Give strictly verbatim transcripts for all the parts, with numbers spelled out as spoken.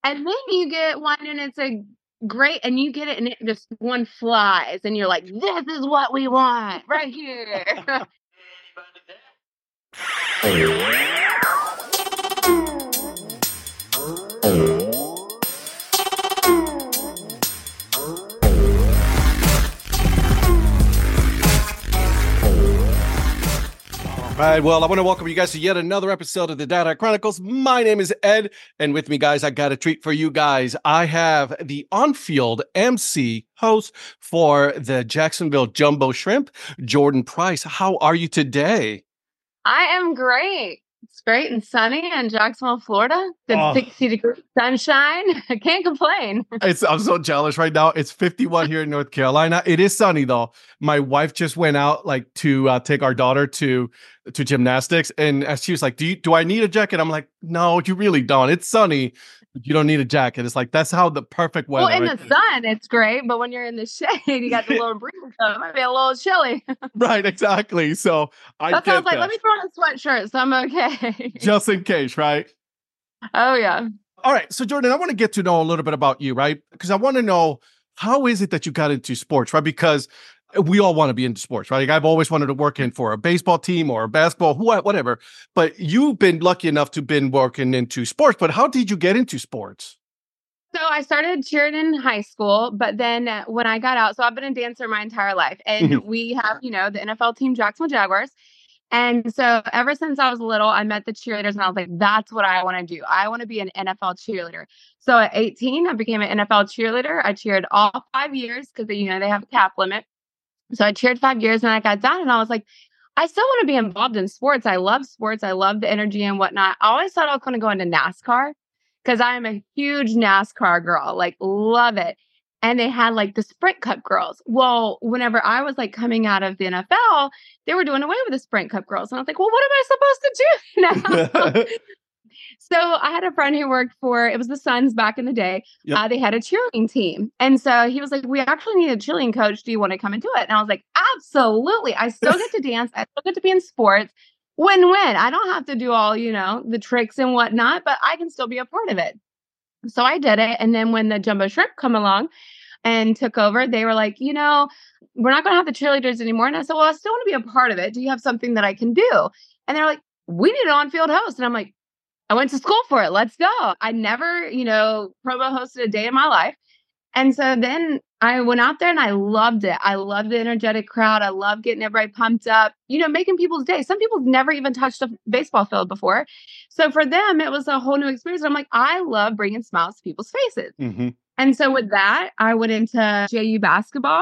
And then you get one and it's a great, and you get it and it just one flies and you're like, this is what we want right here. All right, well, I want to welcome you guys to yet another episode of the Dad Eye Chronicles. My name is Ed, and with me, guys, I got a treat for you guys. I have the on-field M C host for the Jacksonville Jumbo Shrimp, Jordan Price. How are you today? I am great. It's great and sunny in Jacksonville, Florida. Good Oh. sixty degree sunshine. I can't complain. It's, I'm so jealous right now. It's fifty-one here in North Carolina. It is sunny though. My wife just went out like to uh, take our daughter to to gymnastics, and as she was like, "Do you do I need a jacket?" I'm like, "No, you really don't. It's sunny, but you don't need a jacket." It's like that's how the perfect weather. Well, in right the there. sun, it's great, but when you're in the shade, you got the little breeze, so it might be a little chilly. Right, exactly. So I That's why I was get like, that. let me throw on a sweatshirt, so I'm okay. Just in case, right? Oh yeah. All right. So Jordan, I want to get to know a little bit about you, right? Because I want to know how is it that you got into sports, right? Because we all want to be into sports, right? Like I've always wanted to work in for a baseball team or a basketball, wh- whatever. But you've been lucky enough to been working into sports. But how did you get into sports? So I started cheering in high school, but then uh, when I got out, so I've been a dancer my entire life, and Mhm. we have, you know, the N F L team Jacksonville Jaguars. And so ever since I was little, I met the cheerleaders and I was like, that's what I want to do. I want to be an N F L cheerleader. So at eighteen, I became an N F L cheerleader. I cheered all five years because, you know, they have a cap limit. So I cheered five years and I got done and I was like, I still want to be involved in sports. I love sports. I love the energy and whatnot. I always thought I was going to go into NASCAR because I'm a huge NASCAR girl, like love it. And they had like the Sprint Cup girls. Well, whenever I was like coming out of the N F L, they were doing away with the Sprint Cup girls. And I was like, well, what am I supposed to do now? So I had a friend who worked for, it was the Suns back in the day. Yep. Uh, they had a cheerleading team. And so he was like, we actually need a cheerleading coach. Do you want to come and do it? And I was like, absolutely. I still get to dance. I still get to be in sports. Win-win. I don't have to do all, you know, the tricks and whatnot, but I can still be a part of it. So I did it. And then when the Jumbo Shrimp come along and took over, they were like, you know, we're not going to have the cheerleaders anymore. And I said, well, I still want to be a part of it. Do you have something that I can do? And they're like, we need an on-field host. And I'm like, I went to school for it. Let's go. I never, you know, promo hosted a day in my life. And so then I went out there and I loved it. I loved the energetic crowd. I love getting everybody pumped up, you know, making people's day. Some people have never even touched a baseball field before. So for them, it was a whole new experience. I'm like, I love bringing smiles to people's faces. Mhm. And so with that, I went into J U basketball,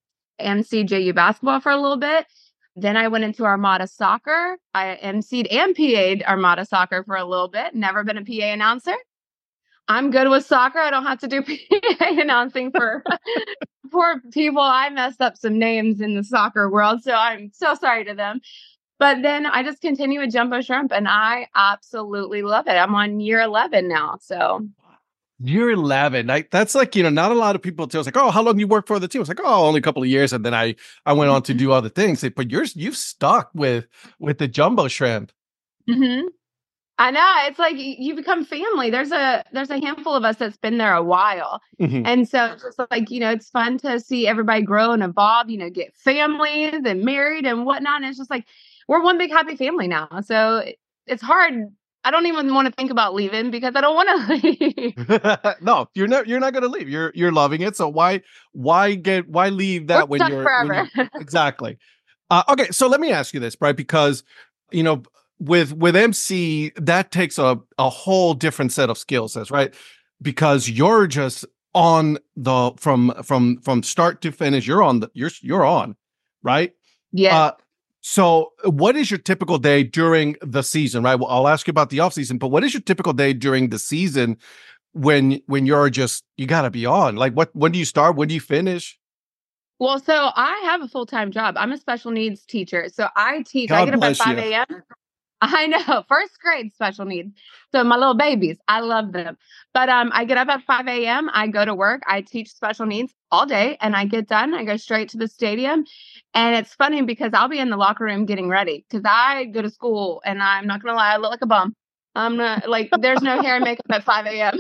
M C J U basketball for a little bit. Then I went into Armada Soccer. I M C'd and P A'd Armada Soccer for a little bit. Never been a P A announcer. I'm good with soccer. I don't have to do P A announcing for poor people. I messed up some names in the soccer world, so I'm so sorry to them. But then I just continue with Jumbo Shrimp, and I absolutely love it. I'm on year eleven now, so. You're eleven. Like that's like, you know, not a lot of people tell us like, oh, how long you work for the team? It's like, oh, only a couple of years. And then I, I went on to do other things. But you're, you've stuck with, with the Jumbo Shrimp. Mm-hmm. I know. It's like you become family. There's a, there's a handful of us that's been there a while. Mhm. And so it's just like, you know, it's fun to see everybody grow and evolve, you know, get families and married and whatnot. And it's just like, we're one big happy family now. So it, it's hard. I don't even want to think about leaving because I don't want to leave. No, you're not. You're not going to leave. You're you're loving it. So why why get why leave that We're when stuck you're, forever. when you're exactly? Uh, okay, so let me ask you this, right? Because you know, with with M C, that takes a a whole different set of skill sets, right? Because you're just on the from from from start to finish. You're on the you're you're on, right? Yeah. Uh, So what is your typical day during the season, right? Well, I'll ask you about the off season, but what is your typical day during the season when, when you're just, you gotta be on? Like what, when do you start? When do you finish? Well, so I have a full-time job. I'm a special needs teacher. So I teach, I God get up at bless you. five a.m. I know, first grade special needs. So my little babies, I love them. But um, I get up at five a.m. I go to work. I teach special needs all day, and I get done. I go straight to the stadium. And it's funny because I'll be in the locker room getting ready because I go to school, and I'm not gonna lie, I look like a bum. I'm not like, there's no hair and makeup at five a.m.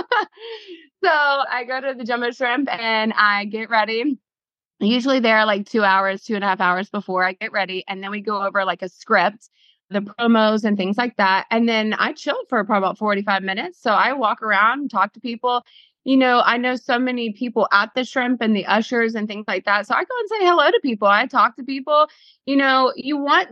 So I go to the Jumbo Shrimp and I get ready. Usually there like two hours, two and a half hours before I get ready. And then we go over like a script, the promos and things like that. And then I chilled for probably about forty-five minutes. So I walk around, talk to people. You know, I know so many people at the Shrimp and the ushers and things like that. So I go and say hello to people. I talk to people. You know, you want,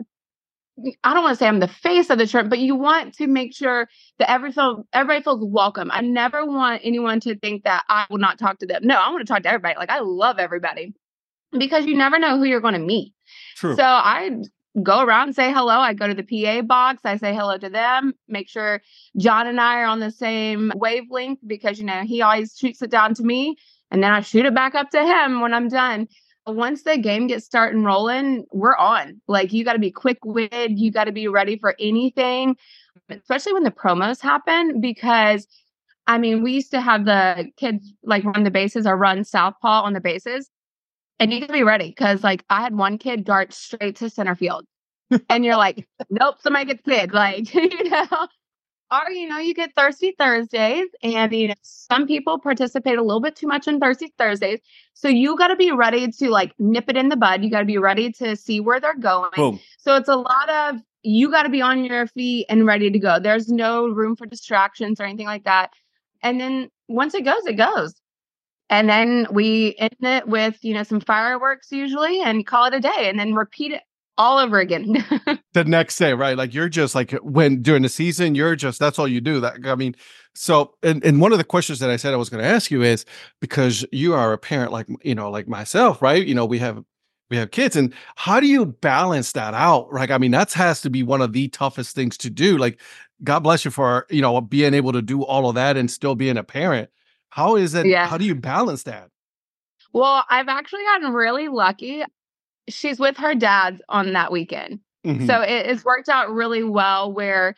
I don't want to say I'm the face of the Shrimp, but you want to make sure that every feel, everybody feels welcome. I never want anyone to think that I will not talk to them. No, I want to talk to everybody. Like, I love everybody because you never know who you're going to meet. True. So I go around, say hello. I go to the P A box. I say hello to them. Make sure John and I are on the same wavelength because, you know, he always shoots it down to me and then I shoot it back up to him when I'm done. Once the game gets started rolling, we're on. Like, you got to be quick-witted. You got to be ready for anything, especially when the promos happen. Because, I mean, we used to have the kids like run the bases or run southpaw on the bases. And you can be ready because, like, I had one kid dart straight to center field. And you're like, nope, somebody gets hit. Like, you know, or, you know, you get Thirsty Thursdays. And, you know, some people participate a little bit too much on Thirsty Thursdays. So you got to be ready to, like, nip it in the bud. You got to be ready to see where they're going. Boom. So it's a lot of, you got to be on your feet and ready to go. There's no room for distractions or anything like that. And then once it goes, it goes. And then we end it with, you know, some fireworks usually and call it a day and then repeat it all over again. The next day, right? Like, you're just like, when during the season, you're just, that's all you do. That, I mean, so, and, and one of the questions that I said I was going to ask you is, because you are a parent, like, you know, like myself, right? You know, we have, we have kids, and how do you balance that out? Like, I mean, that has to be one of the toughest things to do. Like, God bless you for, you know, being able to do all of that and still being a parent. How is it? Yeah. How do you balance that? Well, I've actually gotten really lucky. She's with her dad on that weekend. Mhm. So it, it's worked out really well where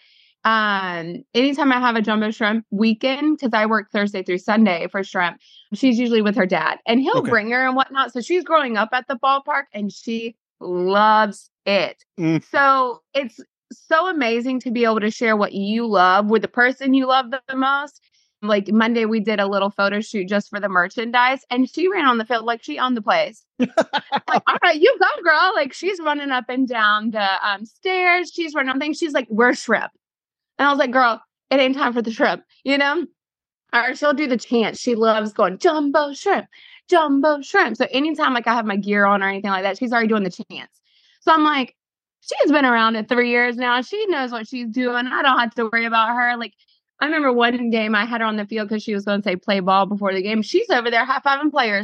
um, anytime I have a Jumbo Shrimp weekend, because I work Thursday through Sunday for Shrimp, she's usually with her dad and he'll Okay. bring her and whatnot. So she's growing up at the ballpark and she loves it. Mm. So it's so amazing to be able to share what you love with the person you love the most. Like Monday, we did a little photo shoot just for the merchandise, and she ran on the field like she owned the place. Like, all right, you go, girl. Like, she's running up and down the um, stairs. She's running on things. She's like, we're Shrimp. And I was like, girl, it ain't time for the Shrimp, you know? Or she'll do the chant. She loves going, Jumbo Shrimp, Jumbo Shrimp. So anytime like I have my gear on or anything like that, she's already doing the chants. So I'm like, she's been around it three years now. She knows what she's doing. I don't have to worry about her. Like, I remember one game I had her on the field because she was going to say play ball before the game. She's over there high-fiving players.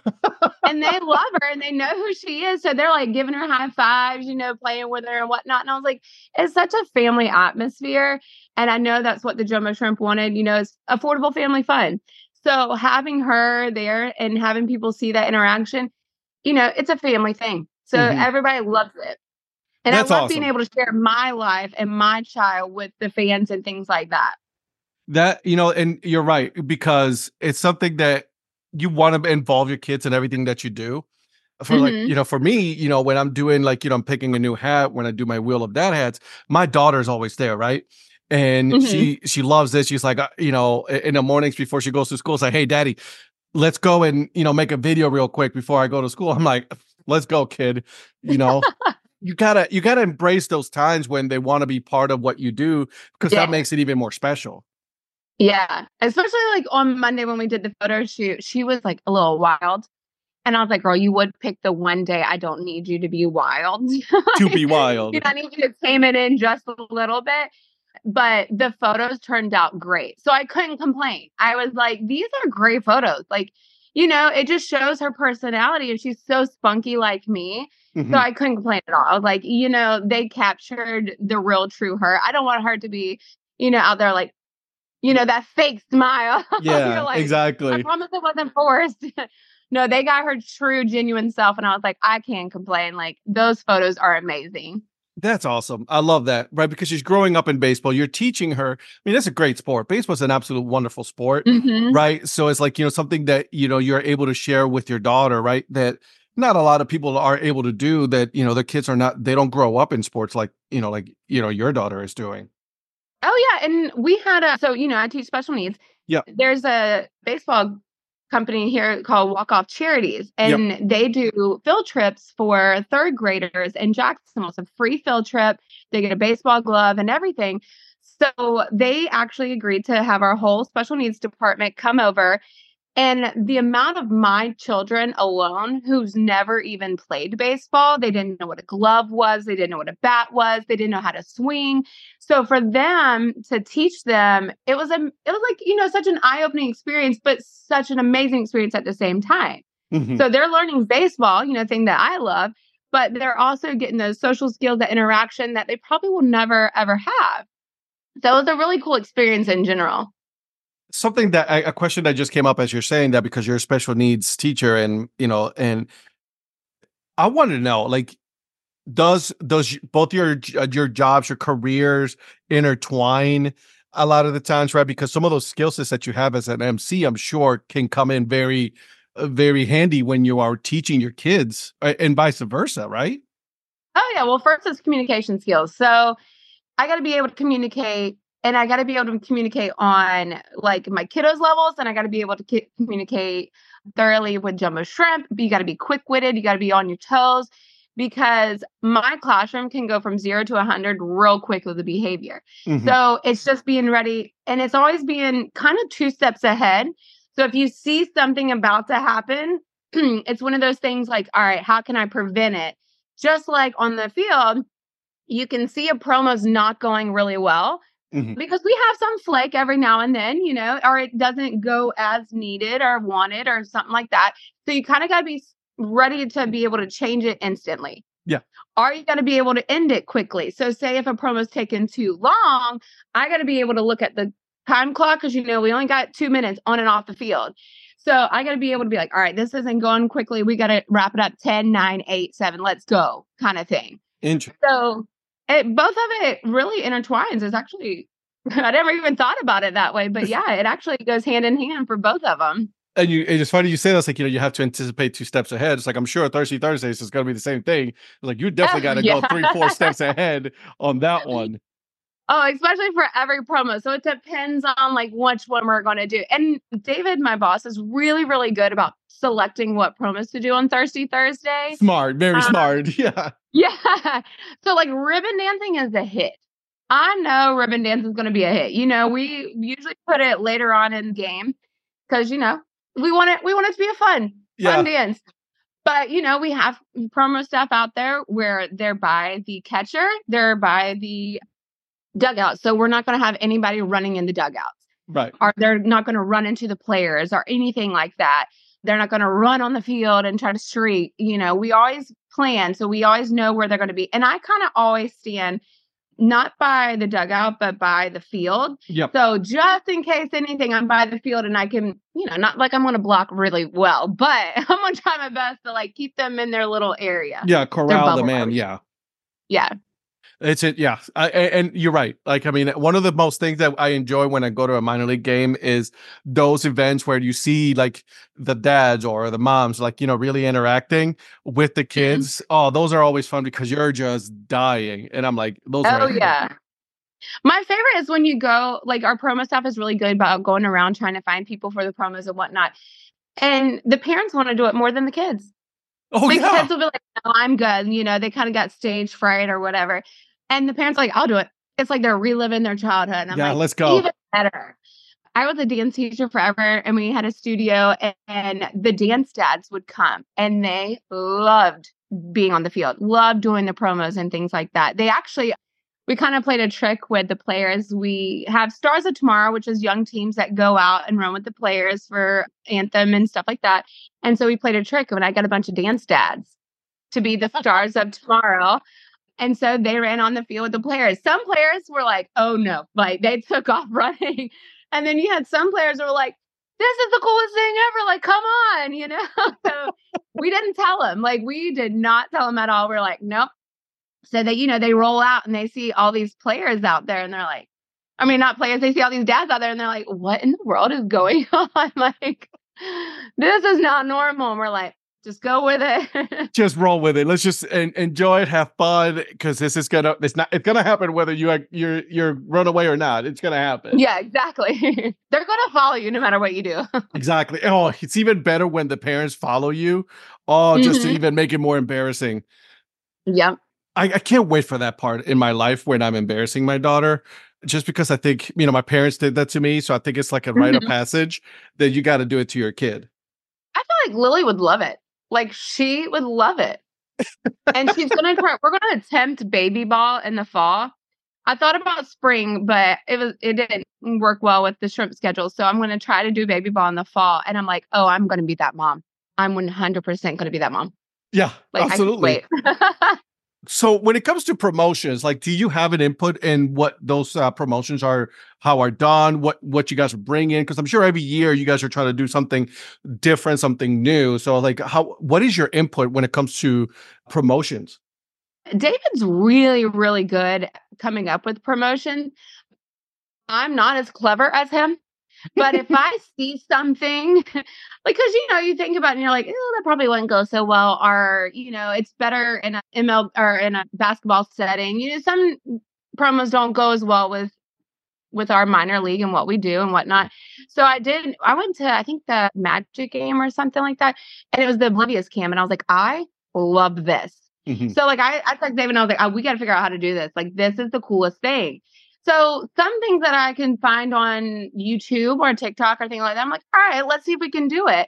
And they love her and they know who she is. So they're like giving her high fives, you know, playing with her and whatnot. And I was like, it's such a family atmosphere. And I know that's what the Jumbo Shrimp wanted, you know, it's affordable family fun. So having her there and having people see that interaction, you know, it's a family thing. So Mhm. everybody loves it. And That's I love awesome. being able to share my life and my child with the fans and things like that. That, you know, and you're right, because it's something that you want to involve your kids in everything that you do. For like, Mhm. you know, for me, you know, when I'm doing like, you know, I'm picking a new hat, when I do my Wheel of Dad hats, my daughter's always there, right? And Mhm. she she loves this. She's like, uh, you know, i- in the mornings before she goes to school, it's like, hey, daddy, let's go and, you know, make a video real quick before I go to school. I'm like, let's go, kid. You know, you gotta you gotta embrace those times when they want to be part of what you do, because that Yeah. makes it even more special. Yeah. Especially like on Monday when we did the photo shoot, she was like a little wild. And I was like, girl, you would pick the one day I don't need you to be wild. To be You wild. know, I need you to tame it in just a little bit. But the photos turned out great. So I couldn't complain. I was like, these are great photos. Like, you know, it just shows her personality and she's so spunky like me. Mhm. So I couldn't complain at all. I was like, you know, they captured the real true her. I don't want her to be, you know, out there like, you know, that fake smile. Yeah, You're like, I exactly. promise it wasn't forced. No, they got her true, genuine self. And I was like, I can't complain. Like, those photos are amazing. That's awesome. I love that, right? Because she's growing up in baseball. You're teaching her. I mean, that's a great sport. Baseball's an absolute wonderful sport, Mhm. right? So it's like, you know, something that, you know, you're able to share with your daughter, right? That not a lot of people are able to do, that, you know, their kids are not, they don't grow up in sports like, you know, like, you know, your daughter is doing. Oh, yeah, and we had a so, you know, I teach special needs. Yep. There's a baseball company here called Walk Off Charities, Yep. and they do field trips for third graders in Jacksonville. It's a free field trip. They get a baseball glove and everything. So they actually agreed to have our whole special needs department come over. And the amount of my children alone who's never even played baseball, they didn't know what a glove was, they didn't know what a bat was, they didn't know how to swing. So for them to teach them, it was a it was like, you know, such an eye-opening experience, but such an amazing experience at the same time. Mm-hmm. So they're learning baseball, you know, thing that I love, but they're also getting those social skills, that interaction that they probably will never ever have. So it was a really cool experience in general. Something that a question that just came up as you're saying that, because you're a special needs teacher, and you know, and I wanted to know, like, does does both your your jobs, your careers intertwine a lot of the times, right? Because some of those skill sets that you have as an M C, I'm sure, can come in very, uh, very handy when you are teaching your kids, and vice versa, right? Oh yeah, well, first it's communication skills. So I got to be able to communicate, and I got to be able to communicate on like my kiddos' levels, and I got to be able to ki- communicate thoroughly with Jumbo Shrimp. You got to be quick witted. You got to be on your toes, because my classroom can go from zero to a hundred real quick with the behavior. Mm-hmm. So it's just being ready, and it's always being kind of two steps ahead. So if you see something about to happen, it's one of those things like, all right, how can I prevent it? Just like on the field, you can see a promo's not going really well, Mm-hmm. because we have some flake every now and then, you know, or it doesn't go as needed or wanted or something like that. So you kind of got to be ready to be able to change it instantly. Yeah. Or you got to be able to end it quickly. So say if a promo's taken too long, I got to be able to look at the time clock, because, you know, we only got two minutes on and off the field. So I got to be able to be like, all right, this isn't going quickly. We got to wrap it up ten, nine, eight, seven, let's go kind of thing. Interesting. So it, both of it really intertwines. It's actually, I never even thought about it that way, but yeah, it actually goes hand in hand for both of them. And you, it's funny you say that's, like, you know, you have to anticipate two steps ahead. It's like, I'm sure Thirsty Thursdays is going to be the same thing. It's like, you definitely got to yeah. go three, four steps ahead on that one. Oh, especially for every promo. So it depends on like which one we're going to do. And David, my boss, is really, really good about selecting what promos to do on Thirsty Thursday. Smart, very um, smart. Yeah. Yeah. So like ribbon dancing is a hit. I know ribbon dance is going to be a hit. You know, we usually put it later on in the game because, you know, we want it, we want it to be a fun, Yeah. fun dance. But, you know, we have promo stuff out there where they're by the catcher, they're by the dugout. So we're not going to have anybody running in the dugouts. Right. Or they're not going to run into the players or anything like that. They're not going to run on the field and try to streak. You know, we always plan. So we always know where they're going to be. And I kind of always stand not by the dugout, but by the field. Yep. So just in case anything, I'm by the field and I can, you know, not like I'm going to block really well, but I'm going to try my best to like keep them in their little area. Yeah. Corral them in. area. Yeah. Yeah. It's it, yeah, I, and you're right. Like, I mean, one of the most things that I enjoy when I go to a minor league game is those events where you see like the dads or the moms, like, you know, really interacting with the kids. Mm-hmm. Oh, those are always fun because you're just dying, and I'm like, those. Oh are yeah. My favorite is when you go, like our promo staff is really good about going around trying to find people for the promos and whatnot, and the parents want to do it more than the kids. Oh the yeah. kids will be like, "No, I'm good." You know, they kind of got stage fright or whatever. And the parents are like, I'll do it. It's like they're reliving their childhood. And I'm yeah, like, let's go. Even better. I was a dance teacher forever, and we had a studio, and, and the dance dads would come, and they loved being on the field, loved doing the promos and things like that. They actually, we kind of played a trick with the players. We have Stars of Tomorrow, which is young teams that go out and run with the players for anthem and stuff like that. And so we played a trick, and I got a bunch of dance dads to be the Stars of Tomorrow. And so they ran on the field with the players. Some players were like, oh no, like they took off running. And then you had some players who were like, this is the coolest thing ever. Like, come on, you know? So we didn't tell them. Like, we did not tell them at all. We're like, nope. So that, you know, they roll out and they see all these players out there and they're like, I mean, not players, they see all these dads out there and they're like, what in the world is going on? Like, this is not normal. And we're like, Just go with it. Just roll with it. Let's just en- enjoy it, have fun, because this is gonna. It's not. It's gonna happen whether you you're you're run away or not. It's gonna happen. Yeah, exactly. They're gonna follow you no matter what you do. Exactly. Oh, it's even better when the parents follow you. Oh, just to Mhm. even make it more embarrassing. Yep. I, I can't wait for that part in my life when I'm embarrassing my daughter. Just because I think, you know, my parents did that to me. So I think it's like a rite of Mhm. passage that you got to do it to your kid. I feel like Lily would love it. Like she would love it. And she's gonna try we're gonna attempt baby ball in the fall. I thought about spring, but it was it didn't work well with the shrimp schedule. So I'm gonna try to do baby ball in the fall. And I'm like, oh, I'm gonna be that mom. I'm one hundred percent gonna be that mom. Yeah, Like I can't absolutely. wait. So when it comes to promotions, like, do you have an input in what those uh, promotions are, how are done, what what you guys bring in? Because I'm sure every year you guys are trying to do something different, something new. So like, how what is your input when it comes to promotions? David's really, really good at coming up with promotion. I'm not as clever as him. But if I see something, because you know, you think about it and you're like, oh, that probably wouldn't go so well, or you know, it's better in a M L or in a basketball setting. You know, some promos don't go as well with with our minor league and what we do and whatnot. So I did. I went to I think the Magic game or something like that, and it was the Oblivious Cam, and I was like, I love this. Mhm. So like I I texted David and I was like, oh, we got to figure out how to do this. Like this is the coolest thing. So some things that I can find on YouTube or TikTok or things like that, I'm like, all right, let's see if we can do it.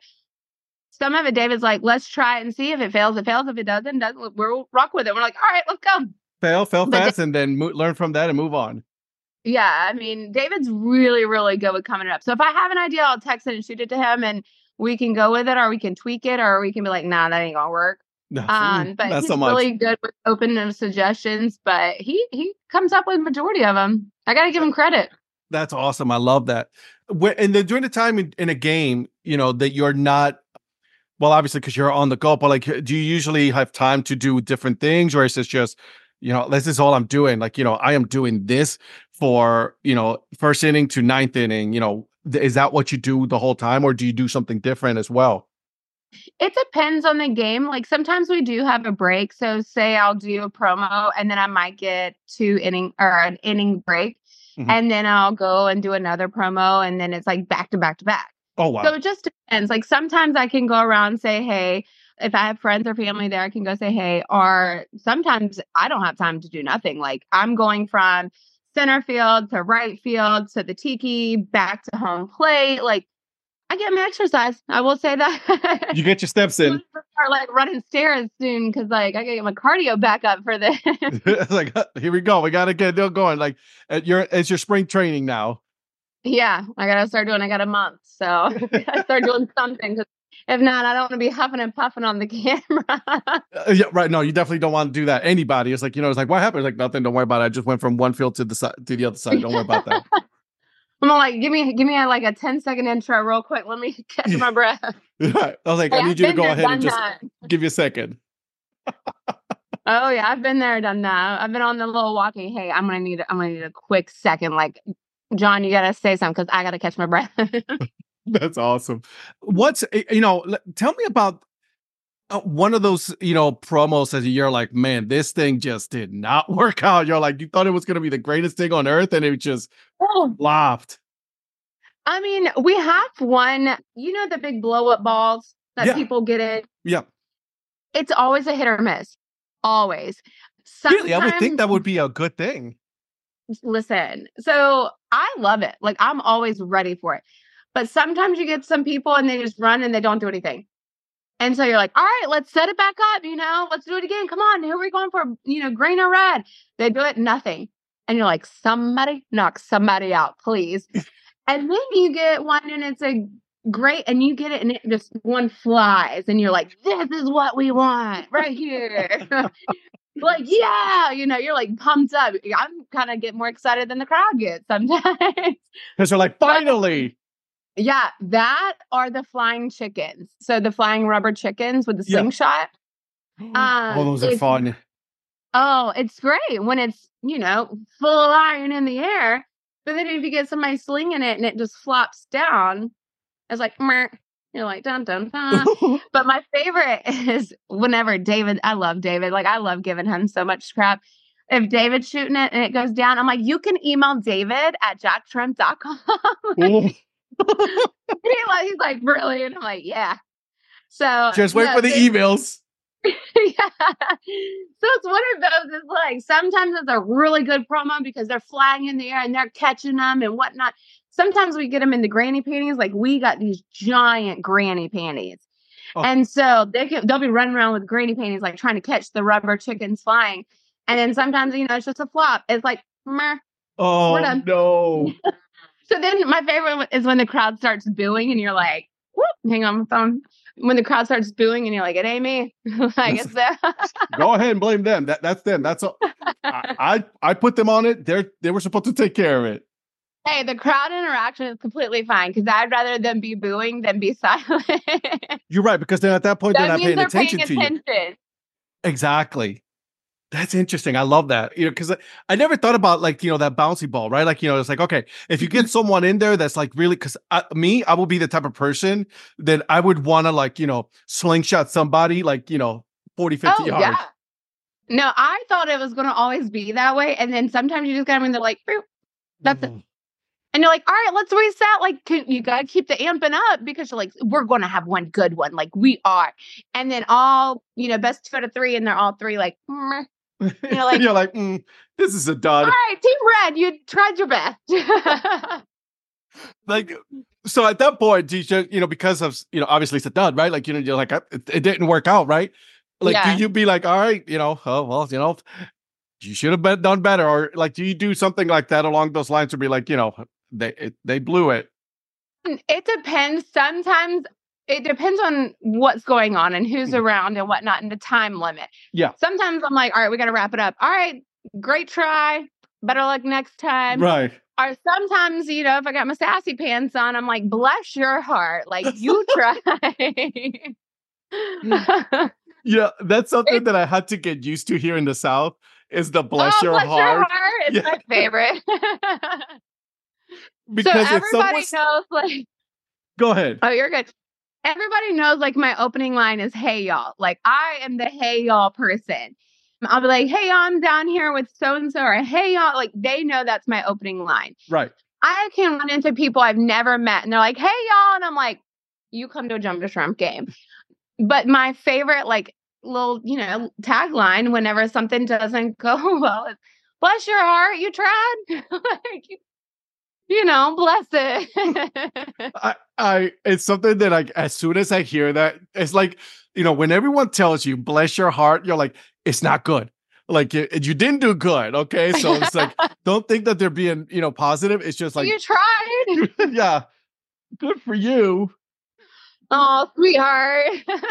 Some of it, David's like, let's try it and see if it fails. It fails. If it doesn't, doesn't we'll rock with it. We're like, all right, let's go. Fail, fail But fast, and then mo- learn from that and move on. yeah, I mean, David's really, really good with coming up. So if I have an idea, I'll text it and shoot it to him, and we can go with it, or we can tweak it, or we can be like, nah, that ain't gonna work. No, mm, Um, but not so he's much. really good with open and suggestions. But he he comes up with majority of them. I got to give him credit. That's awesome. I love that. Where, and then during the time in, in a game, you know, that you're not, well, obviously, because you're on the go, but like, do you usually have time to do different things, or is this just, you know, this is all I'm doing? Like, you know, I am doing this for, you know, first inning to ninth inning, you know, th- is that what you do the whole time, or do you do something different as well? It depends on the game. Like sometimes we do have a break. So say I'll do a promo and then I might get two inning or an inning break. Mhm. And then I'll go and do another promo and then it's like back to back to back. Oh, So wow. it just depends. Like sometimes I can go around and say, hey, if I have friends or family there, I can go say, hey, or sometimes I don't have time to do nothing. Like I'm going from center field to right field to the tiki back to home plate. Like I get my exercise. I will say that. You get your steps I'm in. gonna start like running stairs soon because like I gotta get my cardio back up for this. It's like, "Huh, here we go. We got to get it going. Like, at your, it's your spring training now. Yeah, I gotta start doing. I got a month, so I gotta start doing something. 'Cause if not, I don't want to be huffing and puffing on the camera. Uh, yeah, right. No, you definitely don't want to do that. Anybody. It's like, you know, it's like, what happened? It's like, nothing. Don't worry about it. I just went from one field to the side to the other side. Don't worry about that. I'm like, give me, give me a, like a ten second intro, real quick. Let me catch my breath. Right. I was like, Hey, I I've need you to been go there, ahead and done just that. give you a second. Oh yeah, I've been there, done that. I've been on the little walking. Hey, I'm gonna need, I'm gonna need a quick second. Like, John, you gotta say something because I gotta catch my breath. That's awesome. What's, eh, you know, l- tell me about uh, one of those, you know, promos as you're like, man, this thing just did not work out. You're like, you thought it was going to be the greatest thing on earth and it just Oh, flopped. I mean, we have one, you know, the big blow up balls that Yeah. people get in. Yeah. It's always a hit or miss. Always. Really? I would think Sometimes, that would be a good thing. listen, so I love it. Like, I'm always ready for it. But sometimes you get some people and they just run and they don't do anything. And so you're like, all right, let's set it back up. You know, let's do it again. Come on. Here we're going for, you know, green or red. They do it, nothing. And you're like, somebody knock somebody out, please. And then you get one and it's a great, and you get it and it just one flies. And you're like, this is what we want right here. Like, yeah, you know, you're like pumped up. I'm kind of get more excited than the crowd gets sometimes. Because they're like, But finally. yeah, that are the flying chickens. So the flying rubber chickens with the Yeah. slingshot. All Um, those are it's fun. oh, it's great when it's, you know, flying in the air. But then if you get somebody slinging it and it just flops down, it's like, meh. You're like, dun, dun, dun. But my favorite is whenever David, I love David. Like, I love giving him so much crap. If David's shooting it and it goes down, I'm like, you can email David at jack trump dot com. He like, he's like, really? And I'm like, yeah. So just wait no, for the they- emails. yeah. So it's one of those. It's like sometimes it's a really good promo because they're flying in the air and they're catching them and whatnot. Sometimes we get them in the granny panties. Like we got these giant granny panties. Oh. And so they can, they'll be running around with granny panties, like trying to catch the rubber chickens flying. And then sometimes, you know, it's just a flop. It's like, meh, Oh, we're done. no. So then my favorite is when the crowd starts booing and you're like, whoop, hang on my phone. When the crowd starts booing and you're like, it ain't me. Like it's them. Go ahead and blame them. That that's them. That's all. I, I I put them on it. They're they were supposed to take care of it. Hey, the crowd interaction is completely fine because I'd rather them be booing than be silent. You're right, because then at that point That they're not means paying they're attention paying to you. attention. Exactly. That's interesting. I love that. You know, because I, I never thought about like, you know, that bouncy ball, right? Like, you know, it's like, okay, if you get someone in there that's like really, because me, I will be the type of person that I would want to like, you know, slingshot somebody like, you know, forty, fifty Oh, yards. yeah. No, I thought it was going to always be that way. And then sometimes you just got them and they're like, boop, that's Mhm. it. And you're like, all right, let's reset. Like, can, you got to keep the amping up because you're like, we're going to have one good one. Like, we are. And then all, you know, best two out of three. And they're all three like, meh. You're like, You're like, mm, this is a dud. all right, Team Red, you tried your best. Like, so at that point, do you just, you know, because of, you know, obviously it's a dud, right? Like, you know, you're like, it, it didn't work out, right? Like, Yeah. do you be like, all right, you know, oh, well, you know, you should have been done better. Or like, do you do something like that along those lines to be like, you know, they, it, they blew it. It depends. Sometimes it depends on what's going on and who's Mhm. around and whatnot and the time limit. Yeah. Sometimes I'm like, all right, we got to wrap it up. All right, great try. Better luck next time. Right. Or sometimes, you know, if I got my sassy pants on, I'm like, bless your heart. Like, you try. Yeah. That's something It- that I had to get used to here in the South is the bless oh, your bless heart. your heart. It's Yeah. my favorite. Because so if everybody someone's, knows, like, go ahead. oh, you're good. Everybody knows, like, my opening line is, hey, y'all. Like, I am the hey, y'all person. I'll be like, hey, y'all, I'm down here with so-and-so, or hey, y'all. Like, they know that's my opening line. Right. I can run into people I've never met, and they're like, hey, y'all. And I'm like, you come to a Jump to Shrimp game. But my favorite, like, little, you know, tagline whenever something doesn't go well is, bless your heart, you tried. Like, you know, bless it. I, I, it's something that like, as soon as I hear that, it's like, you know, when everyone tells you, bless your heart, you're like, it's not good. Like you, you didn't do good. Okay. So it's like, don't think that they're being, you know, positive. It's just like, you tried. yeah, good for you. Oh, sweetheart.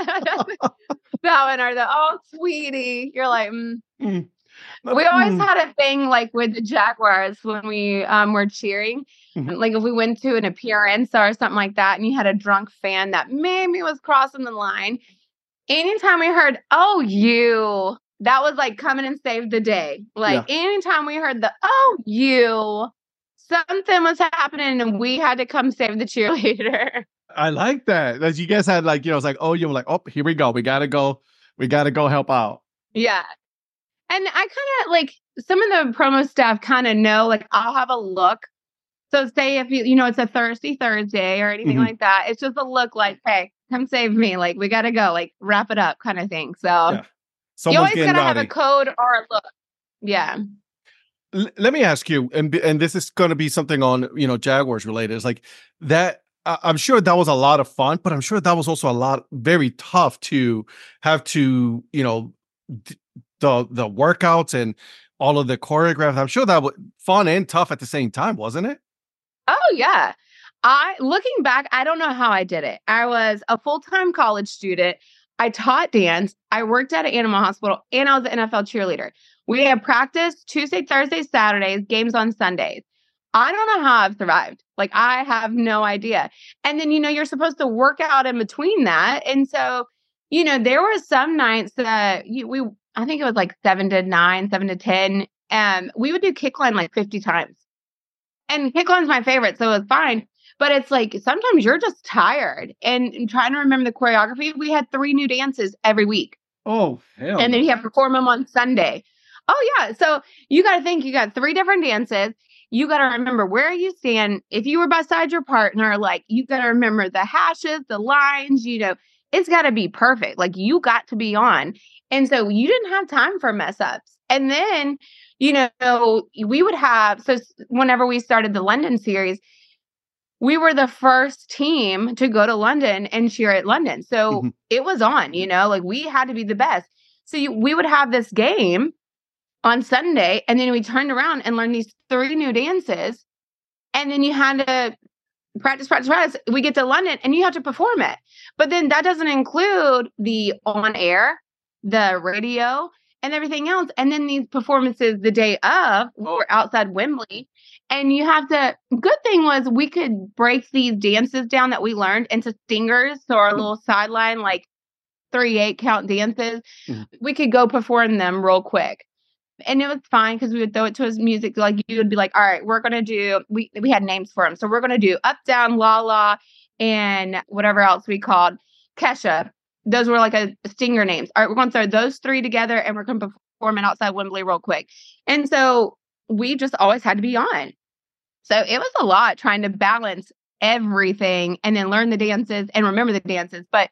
That one or the, oh, sweetie. You're like, mm. Mm. We always Mm. had a thing like with the Jaguars when we um, were cheering. Mhm. Like if we went to an appearance or something like that, and you had a drunk fan that maybe was crossing the line. Anytime we heard, oh, you, that was like coming and save the day. Like Yeah. anytime we heard the, oh, you, something was happening and we had to come save the cheerleader. I like that. As you guys had like, you know, it's like, oh, you were like, oh, here we go. We gotta go. We gotta go help out. Yeah. And I kind of like some of the promo staff kind of know, like I'll have a look. So say if you, you know, it's a Thirsty Thursday or anything Mhm. like that, it's just a look like, hey, come save me. Like we got to go, like wrap it up kind of thing. So Yeah. you Someone's always getting got to have a naughty. code or a look. Yeah. L- let me ask you, and b- and this is going to be something on, you know, Jaguars related. It's like that. I- I'm sure that was a lot of fun, but I'm sure that was also a lot very tough to have to, you know, d- the the workouts and all of the choreographed. I'm sure that was fun and tough at the same time, wasn't it? Oh, yeah. I, looking back, I don't know how I did it. I was a full-time college student. I taught dance. I worked at an animal hospital and I was an N F L cheerleader. We had practice Tuesday, Thursday, Saturdays, games on Sundays. I don't know how I've survived. Like, I have no idea. And then, you know, you're supposed to work out in between that. And so, you know, there were some nights that you, we, I think it was like seven to nine, seven to ten. And we would do kick line like fifty times. And kick line's my favorite, so it was fine. But it's like sometimes you're just tired and, and trying to remember the choreography. We had three new dances every week. Oh, hell And no. then you have to perform them on Sunday. Oh, yeah. So you got to think you got three different dances. You got to remember where you stand. If you were beside your partner, like you got to remember the hashes, the lines, you know, it's got to be perfect. Like you got to be on. And so you didn't have time for mess ups. And then, you know, we would have, so whenever we started the London series, we were the first team to go to London and cheer at London. So mm-hmm. it was on, you know, like we had to be the best. So you, we would have this game on Sunday, and then we turned around and learned these three new dances. And then you had to practice, practice, practice. We get to London and you have to perform it. But then that doesn't include the on air, the radio, and everything else. And then these performances the day of were outside Wembley. And you have to, good thing was we could break these dances down that we learned into stingers. So our little sideline, like three, eight count dances, mm-hmm. we could go perform them real quick. And it was fine because we would throw it to his music. Like you would be like, all right, we're going to do, we, we had names for them. So we're going to do Up, Down, La La, and whatever else we called Kesha. Those were like a stinger names. All right, we're going to throw those three together and we're going to perform it outside Wembley real quick. And so we just always had to be on. So it was a lot trying to balance everything and then learn the dances and remember the dances. But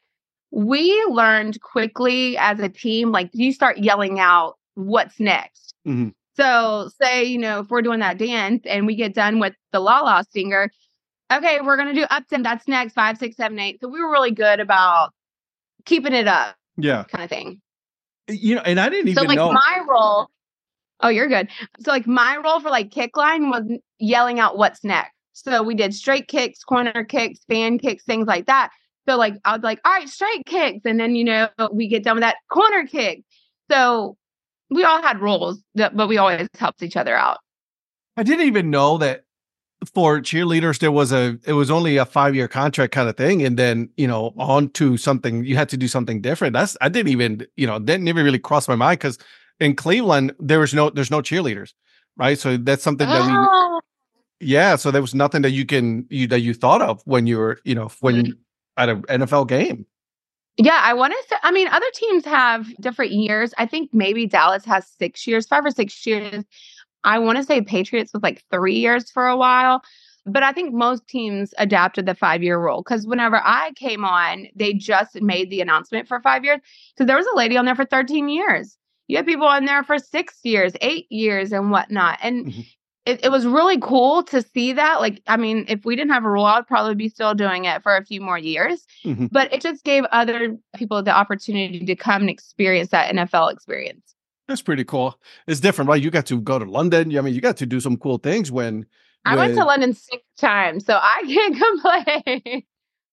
we learned quickly as a team, like you start yelling out, what's next? Mm-hmm. So say, you know, if we're doing that dance and we get done with the La La stinger, okay, we're going to do up and that's next, five, six, seven, eight. So we were really good about keeping it up. Yeah. Kind of thing. You know, and I didn't even so, like, know. my role, oh, you're good. So like my role for like kick line was yelling out what's next. So we did straight kicks, corner kicks, fan kicks, things like that. So like, I was like, all right, straight kicks. And then, you know, we get done with that corner kick. So we all had roles, that, but we always helped each other out. I didn't even know that for cheerleaders, there was a, it was only a five year contract kind of thing. And then, you know, on to something, you had to do something different. That's, I didn't even, you know, that never really crossed my mind because in Cleveland, there was no, there's no cheerleaders, right? So that's something that oh. we, yeah. So there was nothing that you can, you, that you thought of when you were, you know, when mm-hmm. at an N F L game. Yeah, I want to say, I mean, other teams have different years. I think maybe Dallas has six years, five or six years. I want to say Patriots was like three years for a while. But I think most teams adapted the five-year rule because whenever I came on, they just made the announcement for five years. So there was a lady on there for thirteen years. You had people on there for six years, eight years and whatnot. And mm-hmm. It, it was really cool to see that. Like, I mean, if we didn't have a rule, I'd probably be still doing it for a few more years. Mm-hmm. But it just gave other people the opportunity to come and experience that N F L experience. That's pretty cool. It's different, right? You got to go to London. I mean, you got to do some cool things when... I when... went to London six times, so I can't complain.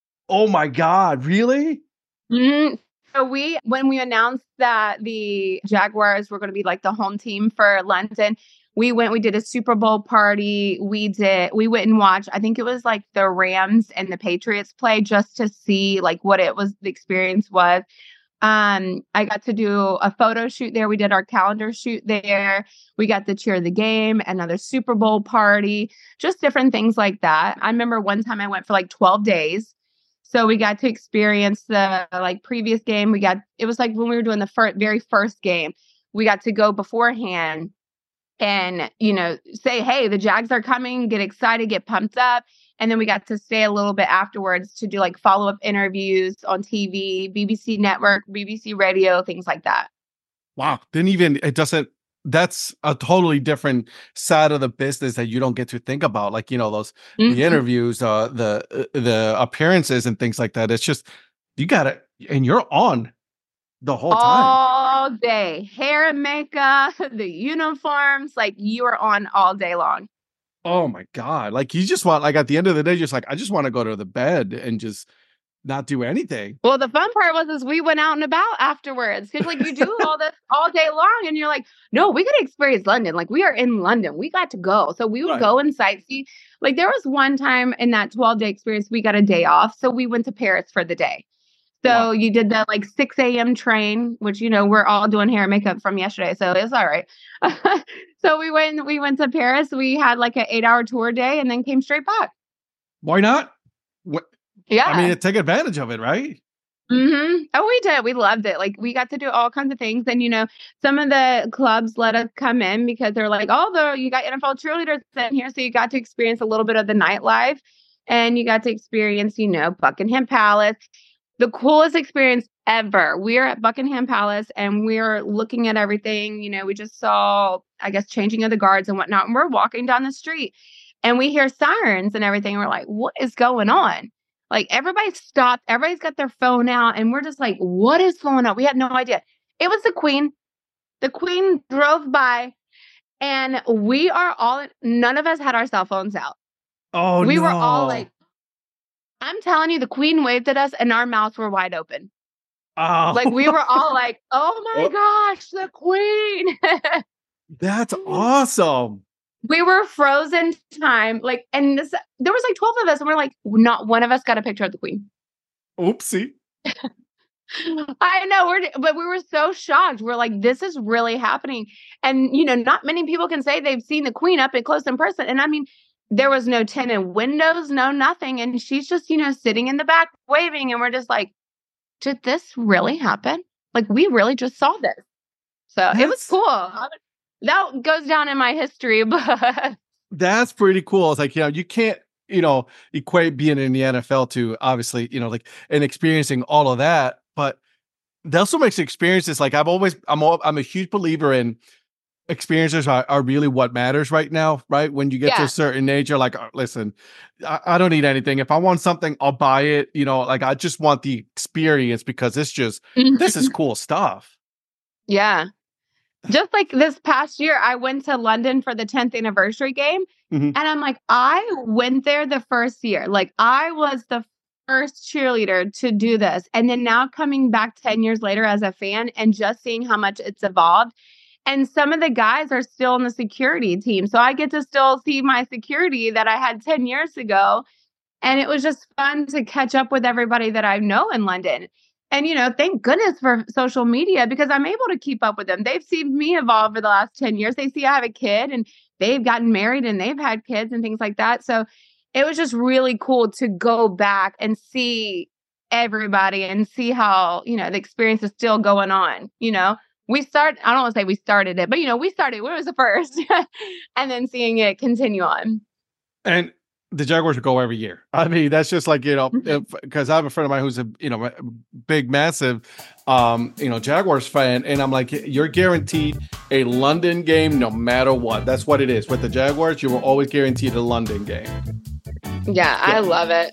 Oh my God, really? Mm-hmm. So we, when we announced that the Jaguars were going to be like the home team for London, we went, we did a Super Bowl party. We did, we went and watched, I think it was like the Rams and the Patriots play just to see like what it was, the experience was. Um, I got to do a photo shoot there. We did our calendar shoot there. We got to cheer the game, another Super Bowl party, just different things like that. I remember one time I went for like twelve days. So we got to experience the like previous game. We got, it was like when we were doing the fir- very first game, we got to go beforehand and, you know, say, hey, the Jags are coming, get excited, get pumped up. And then we got to stay a little bit afterwards to do like follow-up interviews on T V, B B C Network, B B C Radio, things like that. Wow. Then even, it doesn't, that's a totally different side of the business that you don't get to think about. Like, you know, those, mm-hmm. the interviews, uh, the, uh, the appearances and things like that. It's just, you got it. And you're on the whole time. All day. Hair and makeup, the uniforms, like you are on all day long. Oh my God. Like you just want, like at the end of the day, just like, I just want to go to the bed and just not do anything. Well, the fun part was, is we went out and about afterwards. Cause like you do all this all day long and you're like, no, we got to experience London. Like we are in London. We got to go. So we would right. go and sightsee. Like there was one time in that twelve day experience, we got a day off. So we went to Paris for the day. So wow. you did that like six a.m. train, which, you know, we're all doing hair and makeup from yesterday. So it's all right. So we went, we went to Paris. We had like an eight hour tour day and then came straight back. Why not? What, Yeah. I mean, take advantage of it, right? Mm-hmm. Oh, we did. We loved it. Like we got to do all kinds of things. And, you know, some of the clubs let us come in because they're like, oh, the, you got N F L cheerleaders in here. So you got to experience a little bit of the nightlife and you got to experience, you know, Buckingham Palace, the coolest experience ever. We are at Buckingham Palace and we're looking at everything. You know, we just saw, I guess, changing of the guards and whatnot. And we're walking down the street and we hear sirens and everything. And we're like, what is going on? Like everybody stopped, everybody's got their phone out, and we're just like, what is going on? We had no idea. It was the Queen. The Queen drove by, and we are all, none of us had our cell phones out. Oh, we no. were all like, I'm telling you, the Queen waved at us, and our mouths were wide open. Oh. Like we were all like, oh my oh. gosh, the Queen. That's awesome. We were frozen time, like, and this, there was like twelve of us, and we're like, not one of us got a picture of the Queen. Oopsie. I know, we're, but we were so shocked. We're like, this is really happening. And, you know, not many people can say they've seen the Queen up and close in person. And I mean, there was no tinted windows, no nothing. And she's just, you know, sitting in the back waving. And we're just like, did this really happen? Like, we really just saw this. So That's... it was cool. That goes down in my history, but that's pretty cool. It's like, you know, you can't, you know, equate being in the N F L to obviously, you know, like and experiencing all of that. But that also makes experiences like I've always, I'm all, I'm a huge believer in experiences are, are really what matters right now, right? When you get yeah. to a certain age, you're like, oh, listen, I, I don't need anything. If I want something, I'll buy it. You know, like I just want the experience because it's just, this is cool stuff. Yeah. Just like this past year, I went to London for the tenth anniversary game. Mm-hmm. And I'm like, I went there the first year. Like I was the first cheerleader to do this. And then now coming back ten years later as a fan and just seeing how much it's evolved. And some of the guys are still in the security team. So I get to still see my security that I had ten years ago. And it was just fun to catch up with everybody that I know in London. And, you know, thank goodness for social media because I'm able to keep up with them. They've seen me evolve for the last ten years. They see I have a kid and they've gotten married and they've had kids and things like that. So it was just really cool to go back and see everybody and see how, you know, the experience is still going on. You know, we start, I don't want to say we started it, but, you know, we started, we was the first and then seeing it continue on. And the Jaguars would go every year. I mean, that's just like, you know, because I have a friend of mine who's a, you know, big, massive, um, you know, Jaguars fan. And I'm like, you're guaranteed a London game no matter what. That's what it is. With the Jaguars, you were always guaranteed a London game. Yeah, I love it.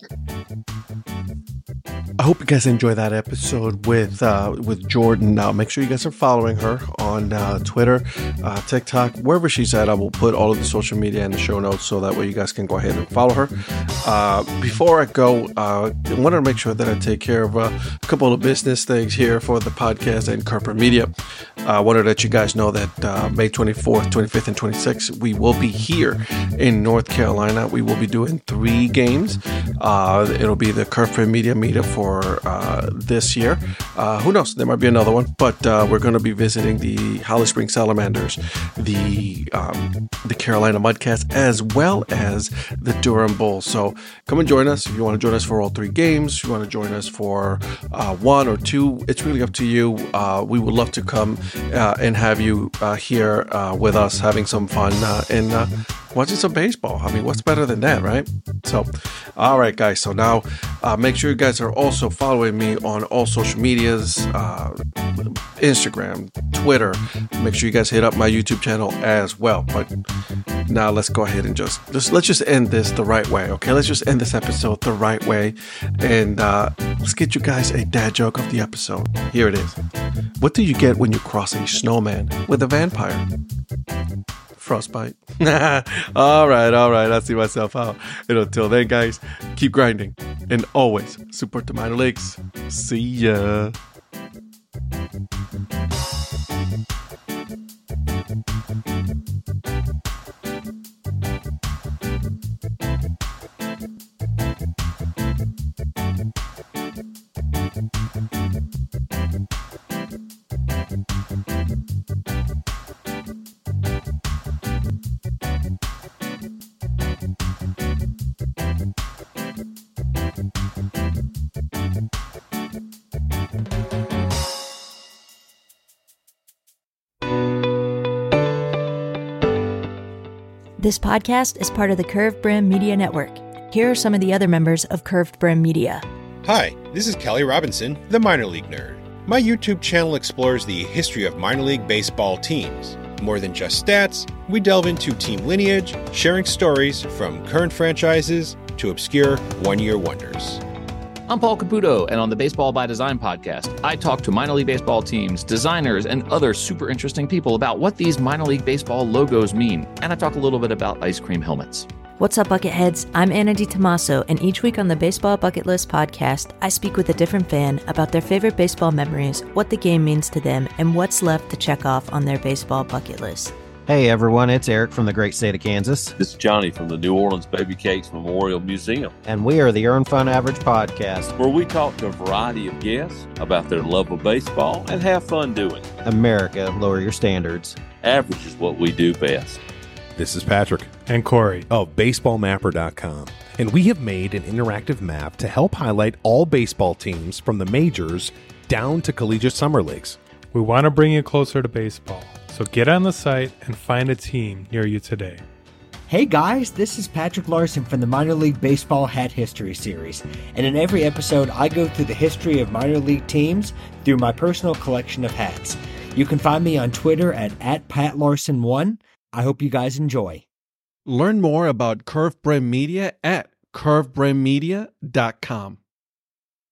I hope you guys enjoy that episode with uh, with Jordan. Now, make sure you guys are following her on uh, Twitter, uh, TikTok, wherever she's at. I will put all of the social media in the show notes so that way you guys can go ahead and follow her. Uh, before I go, uh, I want to make sure that I take care of uh, a couple of business things here for the podcast and Corporate Media. I uh, wanted to let you guys know that uh, May twenty-fourth, twenty-fifth, and twenty-sixth, we will be here in North Carolina. We will be doing three games. Uh, it'll be the Corporate Media meetup for uh, this year. Uh, who knows? There might be another one, but uh, we're going to be visiting the Holly Springs Salamanders, the um, the Carolina Mudcats, as well as the Durham Bulls. So come and join us if you want to join us for all three games. If you want to join us for uh, one or two, it's really up to you. Uh, we would love to come uh, and have you uh, here uh, with us, having some fun uh, and uh, watching some baseball. I mean, what's better than that, right? So, all right, guys. So now uh, make sure you guys are also following me on all social medias, uh, Instagram, Twitter. Make sure you guys hit up my YouTube channel as well. But now let's go ahead and just, just let's just end this the right way, okay? Let's just end this episode the right way. And uh, let's get you guys a dad joke of the episode. Here it is. What do you get when you cross a snowman with a vampire? Frostbite. all right, all right. I'll see myself out. And until then, guys, keep grinding and always support the minor leagues. See ya. This podcast is part of the Curved Brim Media Network. Here are some of the other members of Curved Brim Media. Hi, this is Kelly Robinson, the Minor League Nerd. My YouTube channel explores the history of minor league baseball teams. More than just stats, we delve into team lineage, sharing stories from current franchises to obscure one-year wonders. I'm Paul Caputo, and on the Baseball by Design podcast, I talk to minor league baseball teams, designers, and other super interesting people about what these minor league baseball logos mean, and I talk a little bit about ice cream helmets. What's up, Bucketheads? I'm Anna DiTomaso, and each week on the Baseball Bucket List podcast, I speak with a different fan about their favorite baseball memories, what the game means to them, and what's left to check off on their baseball bucket list. Hey everyone, it's Eric from the great state of Kansas. This is Johnny from the New Orleans Baby Cakes Memorial Museum. And we are the Earn Fun Average podcast, where we talk to a variety of guests about their love of baseball and have fun doing it. America, lower your standards. Average is what we do best. This is Patrick and Corey of baseball mapper dot com, and we have made an interactive map to help highlight all baseball teams from the majors down to collegiate summer leagues. We want to bring you closer to baseball, so get on the site and find a team near you today. Hey guys, this is Patrick Larson from the Minor League Baseball Hat History Series, and in every episode I go through the history of minor league teams through my personal collection of hats. You can find me on Twitter at, at Pat Larson one. I hope you guys enjoy. Learn more about Curved Brim Media at curved brim media dot com.